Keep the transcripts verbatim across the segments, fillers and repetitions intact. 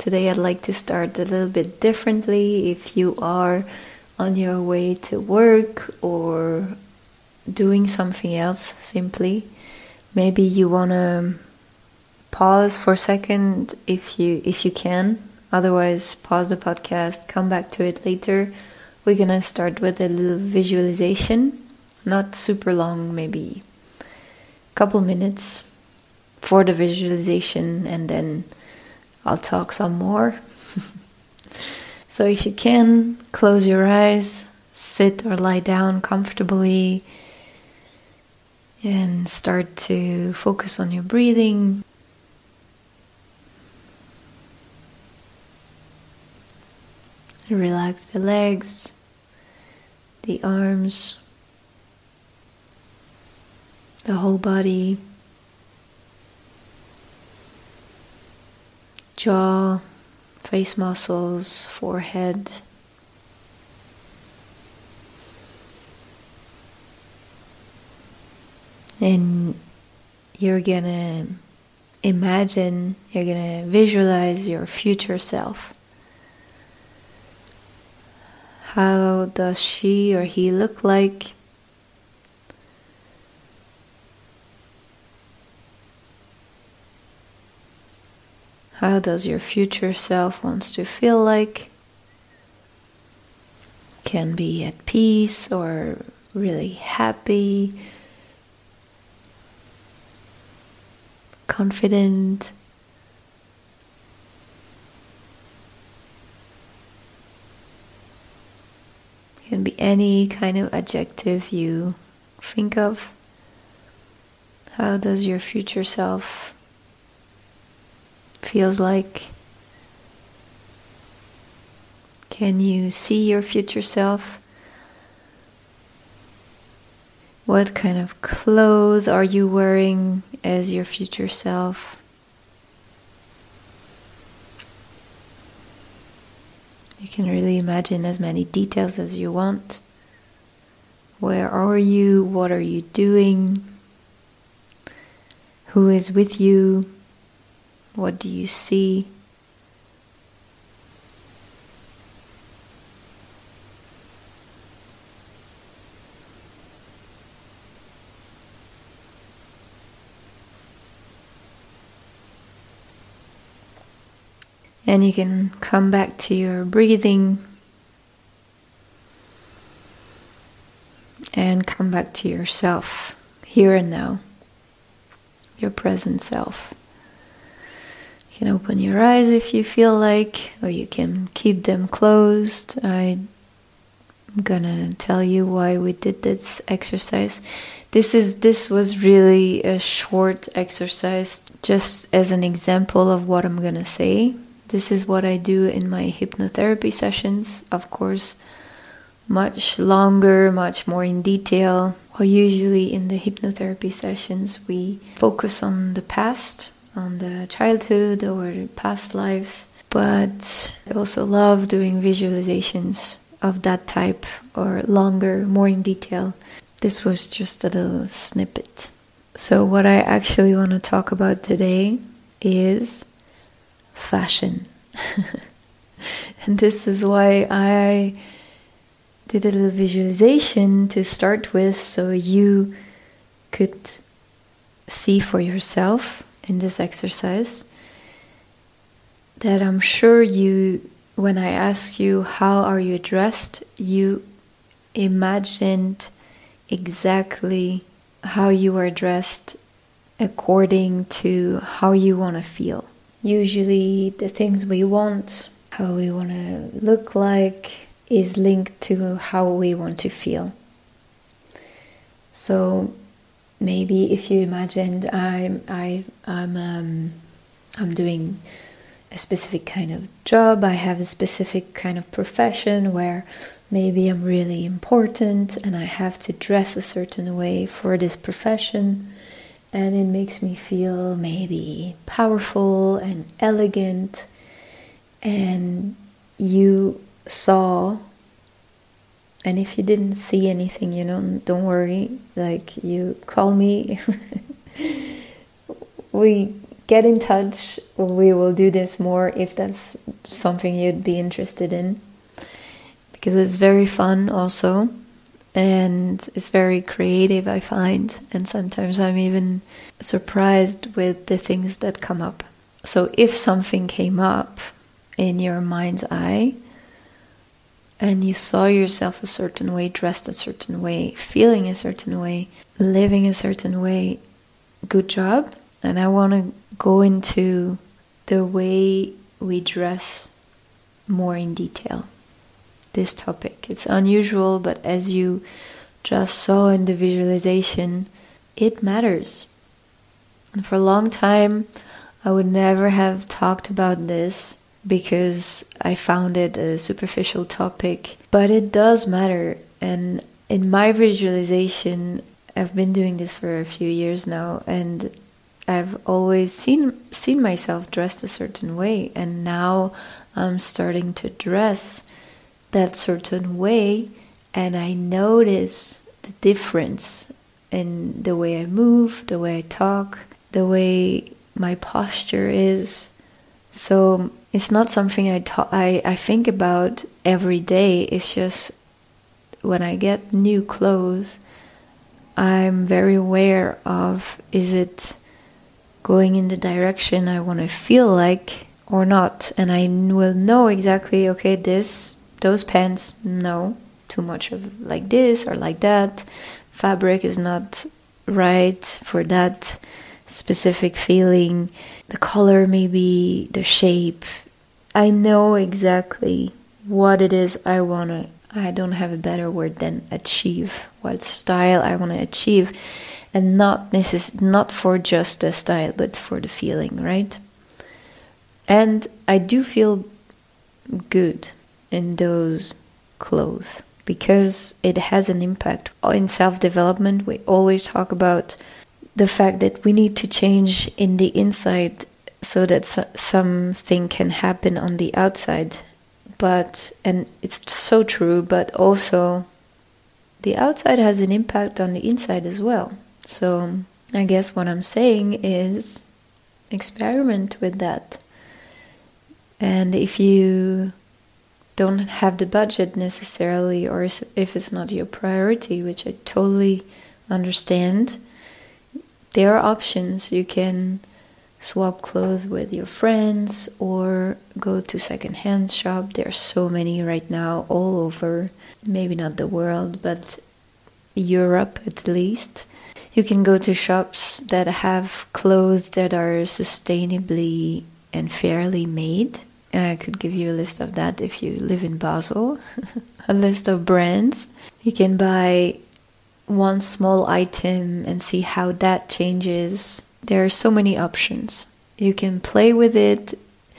Today I'd like to start a little bit differently. If you are on your way to work or doing something else simply, maybe you want to pause for a second if you if you can. Otherwise, pause the podcast, come back to it later. We're gonna start with a little visualization, not super long, maybe a couple minutes for the visualization, and then I'll talk some more. So if you can, close your eyes, sit or lie down comfortably, and start to focus on your breathing. Relax the legs, the arms, the whole body, jaw, face muscles, forehead. And you're gonna imagine, you're gonna visualize your future self. How does she or he look like? How does your future self wants to feel like? Can be at peace or really happy, confident. Can be any kind of adjective you think of. How does your future self feels like? Can you see your future self? What kind of clothes are you wearing as your future self? You can really imagine as many details as you want. Where are you? What are you doing? Who is with you? What do you see? And you can come back to your breathing and come back to yourself, here and now, your present self. You can open your eyes if you feel like, or you can keep them closed. I'm gonna tell you why we did this exercise. This is this was really a short exercise, just as an example of what I'm gonna say. This is what I do in my hypnotherapy sessions, of course, much longer, much more in detail. Well, usually in the hypnotherapy sessions, we focus on the past, on the childhood or past lives. But I also love doing visualizations of that type, or longer, more in detail. This was just a little snippet. So what I actually want to talk about today is fashion. And this is why I did a little visualization to start with, so you could see for yourself in this exercise that I'm sure you, when I ask you how are you dressed, you imagined exactly how you are dressed according to how you want to feel. Usually the things we want, how we want to look like, is linked to how we want to feel. So maybe if you imagined I'm I I'm um, I'm doing a specific kind of job, I have a specific kind of profession where maybe I'm really important and I have to dress a certain way for this profession. And it makes me feel maybe powerful and elegant. And you saw, and if you didn't see anything, you know, don't worry. Like, you call me. we get in touch. We will do this more if that's something you'd be interested in, because it's very fun also, and it's very creative, I find, and sometimes I'm even surprised with the things that come up. So if something came up in your mind's eye and you saw yourself a certain way, dressed a certain way, feeling a certain way, living a certain way, good job. And I want to go into the way we dress more in detail. This topic. It's unusual, but as you just saw in the visualization, it matters. And for a long time, I would never have talked about this because I found it a superficial topic, but it does matter. And in my visualization, I've been doing this for a few years now, and I've always seen seen myself dressed a certain way, and now I'm starting to dress that certain way, and I notice the difference in the way I move, the way I talk, the way my posture is. So it's not something I, ta- I I think about every day. It's just when I get new clothes, I'm very aware of, is it going in the direction I want to feel like or not? And I will know exactly, okay, this, those pants, no, too much of like this or like that. Fabric is not right for that specific feeling. The color, maybe the shape. I know exactly what it is I want to, I don't have a better word than achieve, what style I want to achieve, and not necess- not for just the style, but for the feeling, right? And I do feel good in those clothes because it has an impact. In self-development, we always talk about the fact that we need to change in the inside so that so- something can happen on the outside. But, and it's so true, but also the outside has an impact on the inside as well. So I guess what I'm saying is experiment with that. And if you don't have the budget necessarily, or if it's not your priority, which I totally understand, there are options. You can swap clothes with your friends or go to second-hand shop. There are so many right now all over, maybe not the world, but Europe at least. You can go to shops that have clothes that are sustainably and fairly made. And I could give you a list of that if you live in Basel. A list of brands. You can buy one small item and see how that changes. There are so many options. You can play with it.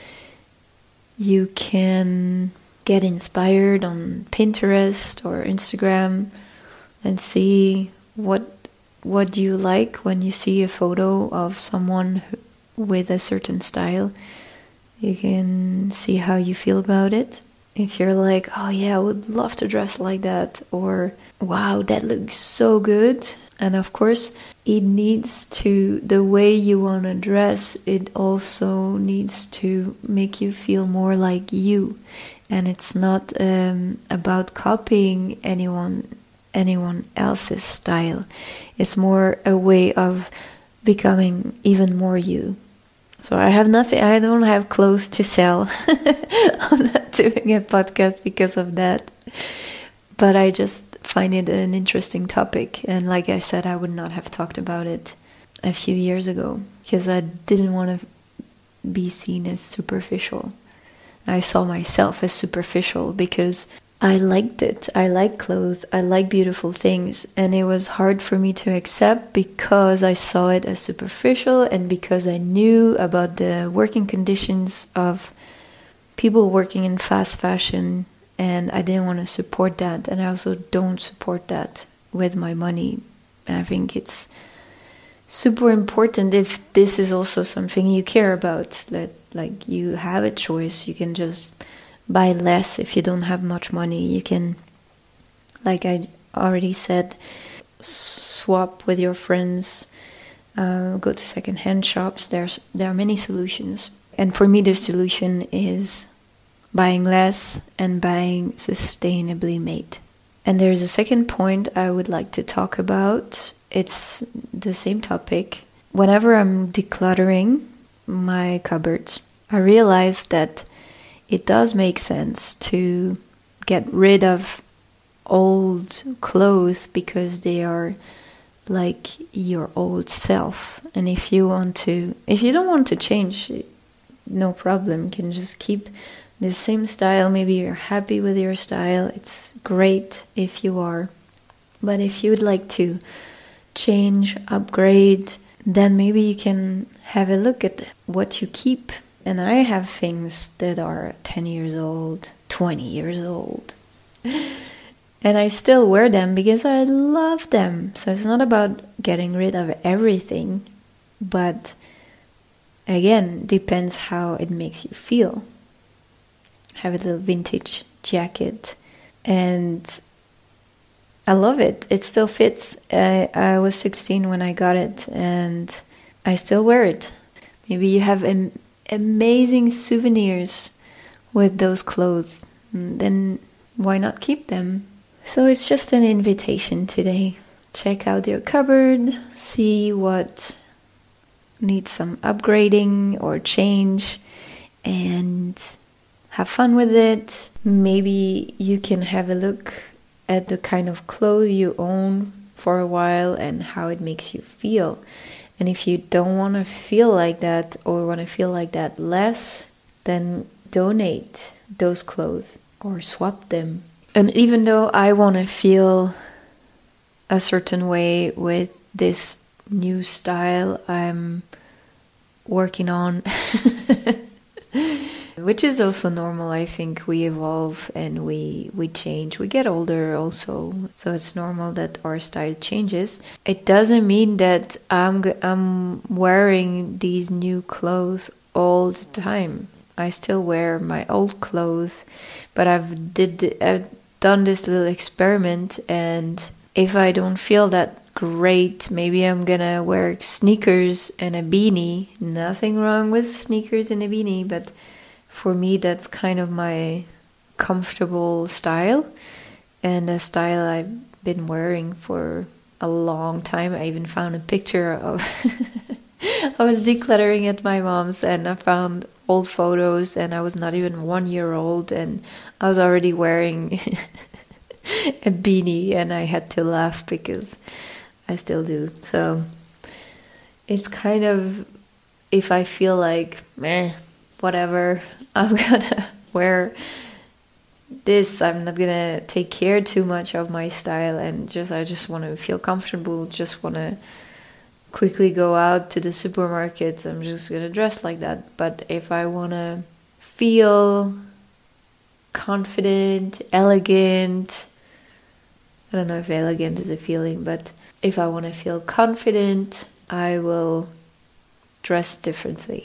You can get inspired on Pinterest or Instagram and see what what you like when you see a photo of someone who, with a certain style. You can see how you feel about it. If you're like, oh yeah, I would love to dress like that, or wow, that looks so good. And of course, it needs to, the way you want to dress, it also needs to make you feel more like you. And it's not um, about copying anyone anyone else's style. It's more a way of becoming even more you. So I have nothing, I don't have clothes to sell. I'm not doing a podcast because of that. But I just find it an interesting topic. And like I said, I would not have talked about it a few years ago because I didn't want to be seen as superficial. I saw myself as superficial because I liked it. I like clothes. I like beautiful things. And it was hard for me to accept because I saw it as superficial and because I knew about the working conditions of people working in fast fashion, and I didn't want to support that. And I also don't support that with my money. And I think it's super important if this is also something you care about, that like you have a choice. You can just buy less if you don't have much money. You can, like I already said, swap with your friends uh, go to secondhand shops. There's there are many solutions, and for me, the solution is buying less and buying sustainably made. And there's a second point I would like to talk about. It's the same topic. Whenever I'm decluttering my cupboards, I realize that it does make sense to get rid of old clothes because they are like your old self. And if you want to, if you don't want to change, no problem. You can just keep the same style. Maybe you're happy with your style. It's great if you are. But if you would like to change, upgrade, then maybe you can have a look at what you keep. And I have things that are ten years old, twenty years old. And I still wear them because I love them. So it's not about getting rid of everything. But again, depends how it makes you feel. Have a little vintage jacket, and I love it. It still fits. I, I was sixteen when I got it, and I still wear it. Maybe you have am- amazing souvenirs with those clothes, then why not keep them? So it's just an invitation today. Check out your cupboard, see what needs some upgrading or change, and have fun with it. Maybe you can have a look at the kind of clothes you own for a while and how it makes you feel. And if you don't want to feel like that or want to feel like that less, then donate those clothes or swap them. And even though I want to feel a certain way with this new style I'm working on, which is also normal. I think we evolve and we we change. We get older also, so it's normal that our style changes. It doesn't mean that I'm I'm wearing these new clothes all the time. I still wear my old clothes, but I've did I've done this little experiment, and if I don't feel that great, maybe I'm gonna wear sneakers and a beanie. Nothing wrong with sneakers and a beanie, but for me, that's kind of my comfortable style, and a style I've been wearing for a long time. I even found a picture of I was decluttering at my mom's, and I found old photos, and I was not even one year old, and I was already wearing a beanie, and I had to laugh because I still do. So it's kind of, if I feel like, meh, whatever, I'm gonna wear this. I'm not gonna take care too much of my style, and just I just want to feel comfortable, just want to quickly go out to the supermarket. I'm just gonna dress like that. But if I want to feel confident, elegant, I don't know if elegant is a feeling, but if I want to feel confident, I will dress differently.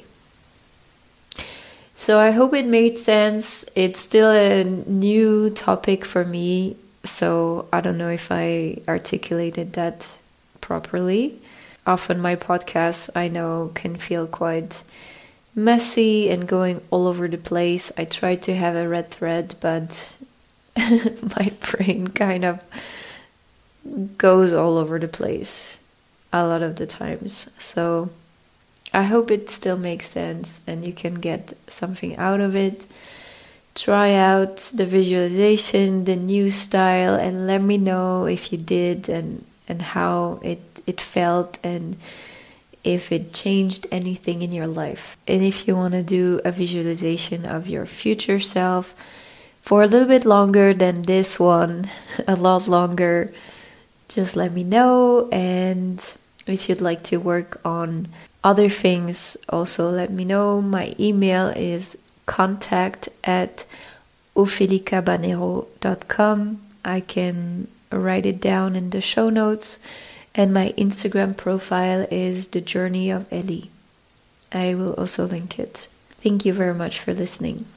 So I hope it made sense. It's still a new topic for me, so I don't know if I articulated that properly. Often my podcasts, I know, can feel quite messy and going all over the place. I try to have a red thread, but my brain kind of goes all over the place a lot of the times. So I hope it still makes sense and you can get something out of it. Try out the visualization, the new style, and let me know if you did and, and how it, it felt and if it changed anything in your life. And if you want to do a visualization of your future self for a little bit longer than this one, a lot longer, just let me know. And if you'd like to work on other things, also let me know. My email is contact at ofelicabanero dot com. I can write it down in the show notes. And my Instagram profile is The Journey of Ellie. I will also link it. Thank you very much for listening.